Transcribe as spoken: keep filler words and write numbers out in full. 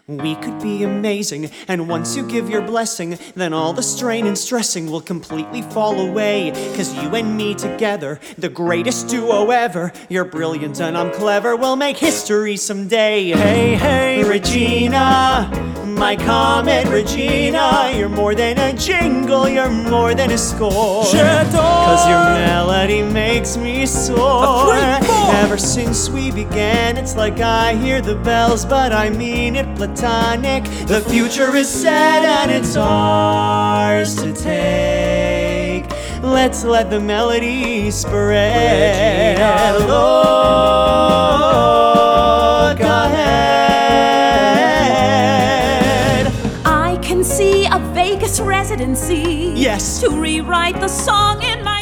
We could be amazing, and once you give your blessing, then all the strain and stressing will completely fall away. Cause you and me together, the greatest duo ever. You're brilliant and I'm clever, we'll make history someday. Hey, hey, Regina, my comet Regina. You're more than a jingle, you're more than a score. Cause your melody makes me soar. Ever since we began, it's like I hear the bells, but I mean it platonic. The future is set and it's ours to take. Let's let the melody spread. Regina, look ahead. I can see a Vegas residency. Yes. To rewrite the song in my